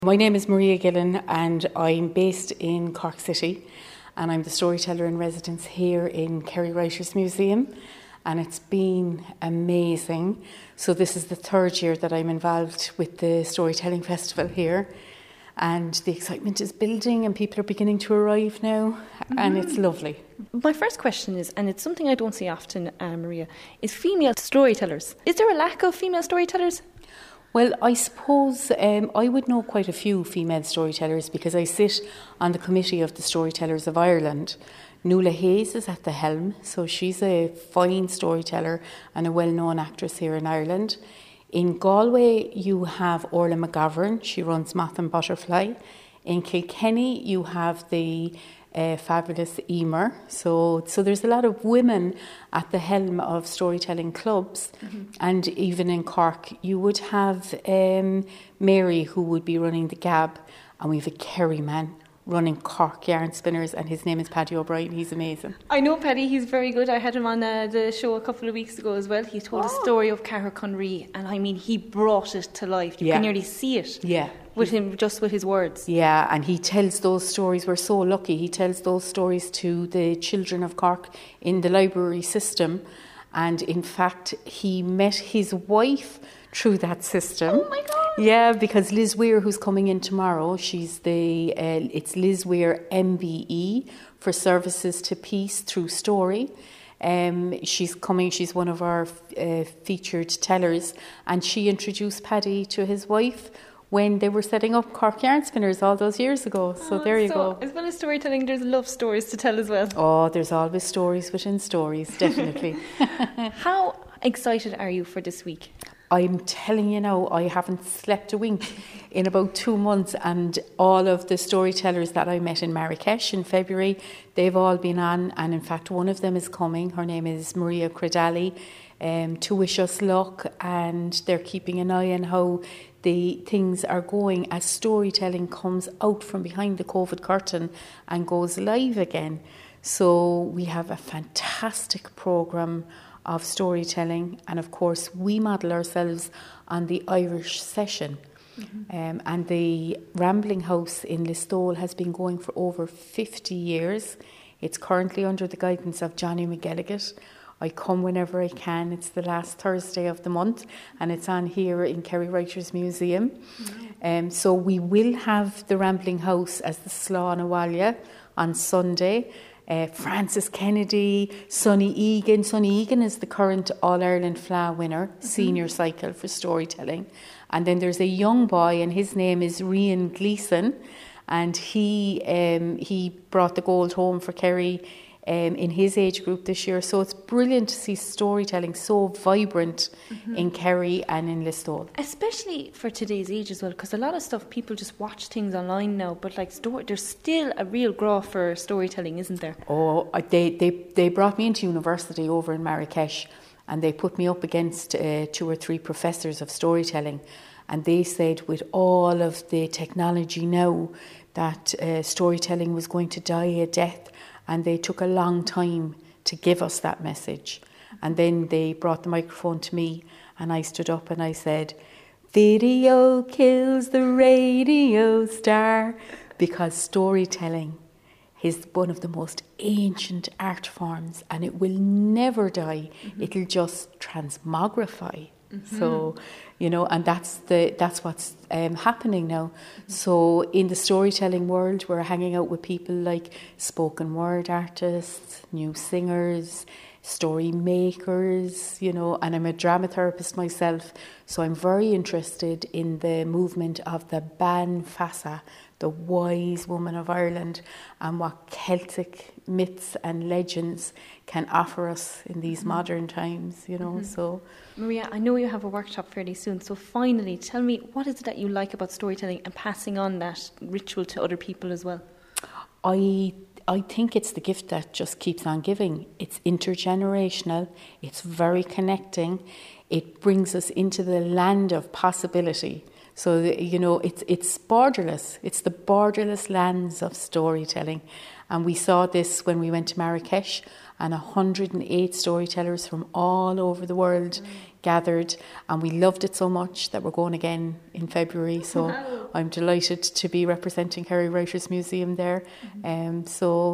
My name is Maria Gillen and I'm based in Cork City, and I'm the storyteller in residence here in Kerry Writers Museum, and it's been amazing. So this is the third year that I'm involved with the Storytelling Festival here, and the excitement is building and people are beginning to arrive now, and it's lovely. My first question is, and it's something I don't see often, Maria, is female storytellers. Is there a lack of female storytellers? Well, I suppose I would know quite a few female storytellers because I sit on the committee of the Storytellers of Ireland. Nuala Hayes is at the helm, so she's a fine storyteller and a well-known actress here in Ireland. In Galway, you have Orla McGovern, she runs Moth and Butterfly. In Kilkenny, you have the fabulous Emer. So there's a lot of women at the helm of storytelling clubs. And even in Cork, you would have Mary, who would be running the Gab, and we have a Kerry man running Cork Yarn Spinners, and his name is Paddy O'Brien. He's amazing. I know Paddy, he's very good. I had him on the show a couple of weeks ago as well. He told a story of Cara Conry, and I mean, he brought it to life. You can nearly see it. Yeah. With him, just with his words. Yeah, and he tells those stories. We're so lucky. He tells those stories to the children of Cork in the library system. And in fact, he met his wife through that system. Oh my God! Yeah, because Liz Weir, who's coming in tomorrow, it's Liz Weir MBE for Services to Peace through Story. She's coming, she's one of our featured tellers, and she introduced Paddy to his wife when they were setting up Cork Yarn Spinners all those years ago. So there you go. As well as storytelling, there's love stories to tell as well. Oh, there's always stories within stories, definitely. How excited are you for this week? I'm telling you now, I haven't slept a wink in about 2 months, and all of the storytellers that I met in Marrakesh in February, they've all been on, and in fact one of them is coming. Her name is Maria Credali, to wish us luck, and they're keeping an eye on how the things are going as storytelling comes out from behind the COVID curtain and goes live again. So we have a fantastic programme of storytelling, and of course we model ourselves on the Irish session. And the Rambling House in Listowel has been going for over 50 years. It's currently under the guidance of Johnny McGilligan. I come whenever I can. It's the last Thursday of the month, and it's on here in Kerry Writers Museum. So we will have the Rambling House as the Slán Abhaile on Sunday. Francis Kennedy, Sonny Egan. Sonny Egan is the current All-Ireland FLA winner, senior cycle for storytelling. And then there's a young boy, and his name is Rian Gleeson, and he brought the gold home for Kerry in his age group this year. So it's brilliant to see storytelling so vibrant in Kerry and in Listowel. Especially for today's age as well, because a lot of stuff, people just watch things online now, but like there's still a real graw for storytelling, isn't there? Oh, they brought me into university over in Marrakesh, and they put me up against 2 or 3 professors of storytelling, and they said with all of the technology now that storytelling was going to die a death. And they took a long time to give us that message. And then they brought the microphone to me, and I stood up and I said, "Video kills the radio star," because storytelling is one of the most ancient art forms, and it will never die. It'll just transmogrify. So, and that's what's happening now. So in the storytelling world, we're hanging out with people like spoken word artists, new singers, story makers, and I'm a drama therapist myself. So I'm very interested in the movement of the Ban Fasa, the wise woman of Ireland, and what Celtic myths and legends can offer us in these modern times, so... Maria, I know you have a workshop fairly soon, so finally, tell me, what is it that you like about storytelling and passing on that ritual to other people as well? I think it's the gift that just keeps on giving. It's intergenerational, it's very connecting, it brings us into the land of possibility. So, it's borderless. It's the borderless lands of storytelling. And we saw this when we went to Marrakesh, and 108 storytellers from all over the world gathered, and we loved it so much that we're going again in February. So Wow. I'm delighted to be representing Kerry Writers Museum there. I'm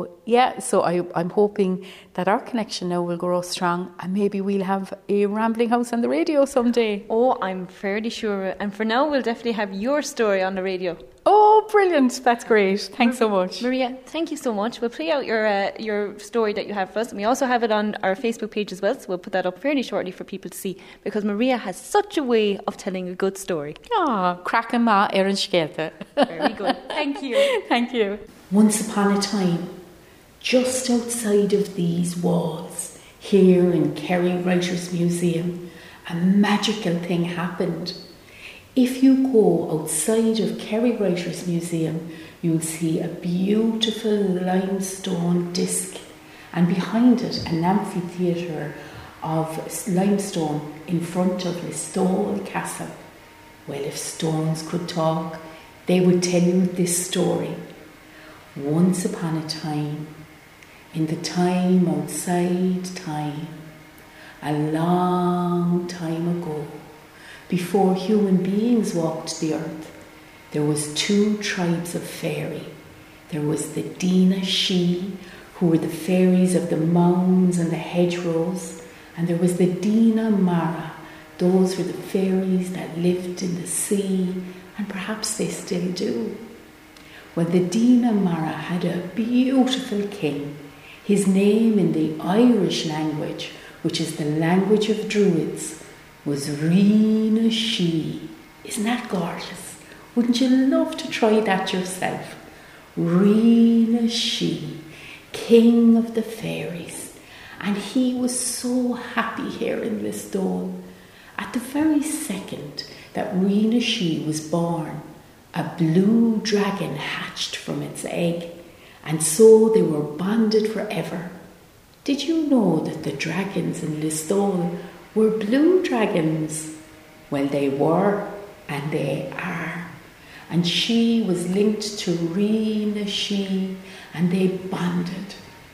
hoping that our connection now will grow strong, and maybe we'll have a Rambling House on the radio someday. Oh, I'm fairly sure. And for now, we'll definitely have your story on the radio. Oh, brilliant. That's great. Thanks so much. Maria, thank you so much. We'll play out your story that you have for us. And we also have it on our Facebook page as well, so we'll put that up fairly shortly for people to see, because Maria has such a way of telling a good story. Ah, cracking ma Erin Skelte. Very good. Thank you. Thank you. Once upon a time, just outside of these walls, here in Kerry Writers Museum, a magical thing happened. If you go outside of Kerry Writers Museum, you'll see a beautiful limestone disc, and behind it an amphitheatre of limestone in front of Listowel Castle. Well, if stones could talk, they would tell you this story. Once upon a time, in the time outside time, a long time ago, before human beings walked the earth, there was 2 tribes of fairy. There was the Dina Shi, who were the fairies of the mounds and the hedgerows, and there was the Dina Mara. Those were the fairies that lived in the sea, and perhaps they still do. Well, the Dina Mara had a beautiful king. His name in the Irish language, which is the language of Druids, was Rina Shi. Isn't that gorgeous? Wouldn't you love to try that yourself? Rina Shi, king of the fairies. And he was so happy here in Listowel. At the very second that Rina Shi was born, a blue dragon hatched from its egg, and so they were bonded forever. Did you know that the dragons in Listowel were blue dragons? Well, they were, and they are. And she was linked to Rina Shi, and they bonded.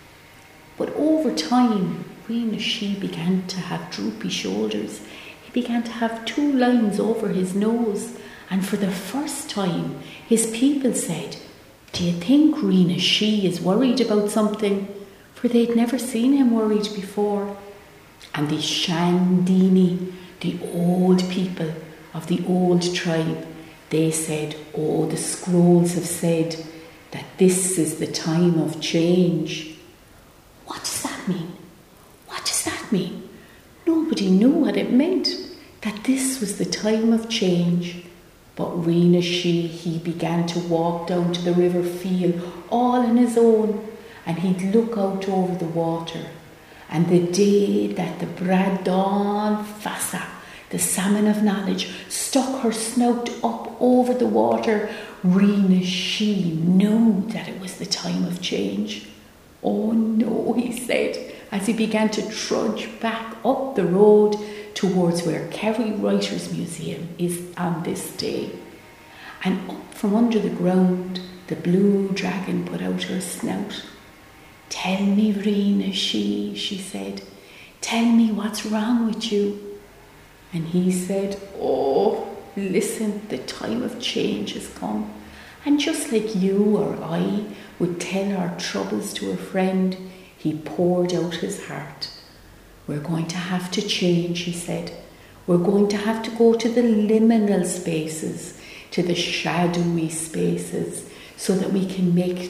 But over time, Rina Shi began to have droopy shoulders. He began to have 2 lines over his nose, and for the first time, his people said, "Do you think Rina Shi is worried about something?" For they'd never seen him worried before. And the Shandini, the old people of the old tribe, they said, "Oh, the scrolls have said that this is the time of change." What does that mean? What does that mean? Nobody knew what it meant, that this was the time of change. But Rina Shi, he began to walk down to the river Feel all on his own, and he'd look out over the water. And the day that the Bradán Fassa, the salmon of knowledge, stuck her snout up over the water, Rina Shi knew that it was the time of change. "Oh no," he said, as he began to trudge back up the road towards where Kerry Writers Museum is on this day. And up from under the ground, the blue dragon put out her snout. "Tell me, Rina Shi," she said, "tell me what's wrong with you." And he said, "Oh, listen, the time of change has come. And just like you or I would tell our troubles to a friend, he poured out his heart. We're going to have to change," he said. "We're going to have to go to the liminal spaces, to the shadowy spaces, so that we can make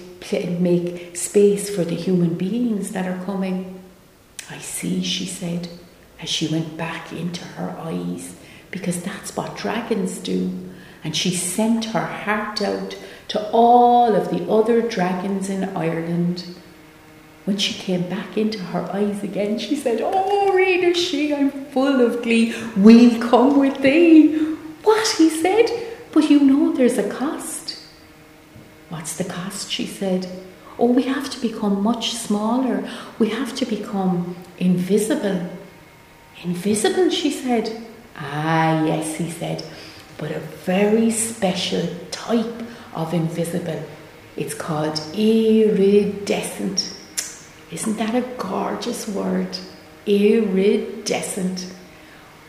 space for the human beings that are coming." "I see," she said, as she went back into her eyes, because that's what dragons do. And she sent her heart out to all of the other dragons in Ireland. When she came back into her eyes again, she said, "Oh, Rina Shi, I'm full of glee. We'll come with thee." "What?" he said. "But you know there's a cost." "What's the cost?" she said. "Oh, we have to become much smaller. We have to become invisible." "Invisible?" she said. "Ah, yes," he said, "but a very special type of invisible. It's called iridescent." Isn't that a gorgeous word? Iridescent.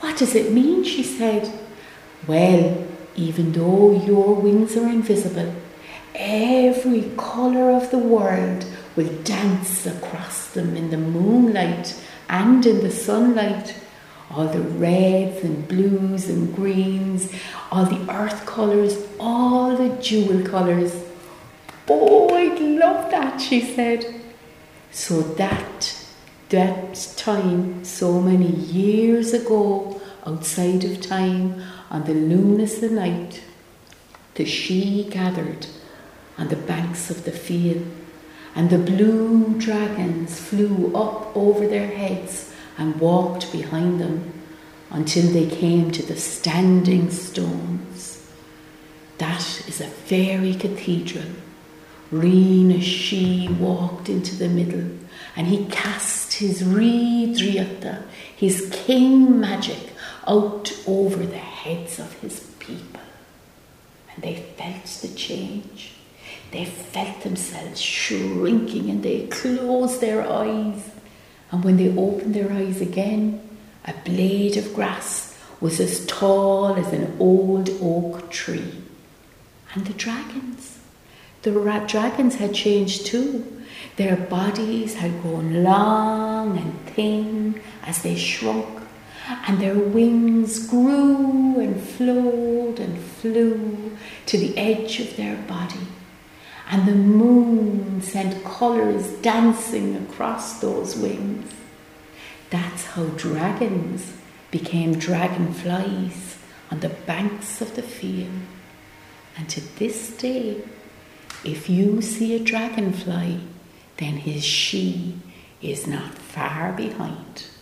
"What does it mean?" she said. "Well, even though your wings are invisible, every colour of the world will dance across them in the moonlight and in the sunlight. All the reds and blues and greens, all the earth colours, all the jewel colours." "Oh, I'd love that," she said. So that time, so many years ago, outside of time, on the luminous night, the Sidhe gathered on the banks of the field, and the blue dragons flew up over their heads and walked behind them until they came to the standing stones. That is a fairy cathedral. Rina Sidhe walked into the middle, and he cast his Rídhríochta, his king magic, out over the heads of his people. And they felt the change. They felt themselves shrinking, and they closed their eyes. And when they opened their eyes again, a blade of grass was as tall as an old oak tree. And the dragons had changed too. Their bodies had grown long and thin as they shrunk, and their wings grew and flowed and flew to the edge of their body. And the moon sent colours dancing across those wings. That's how dragons became dragonflies on the banks of the field. And to this day, if you see a dragonfly, then his Sidhe is not far behind.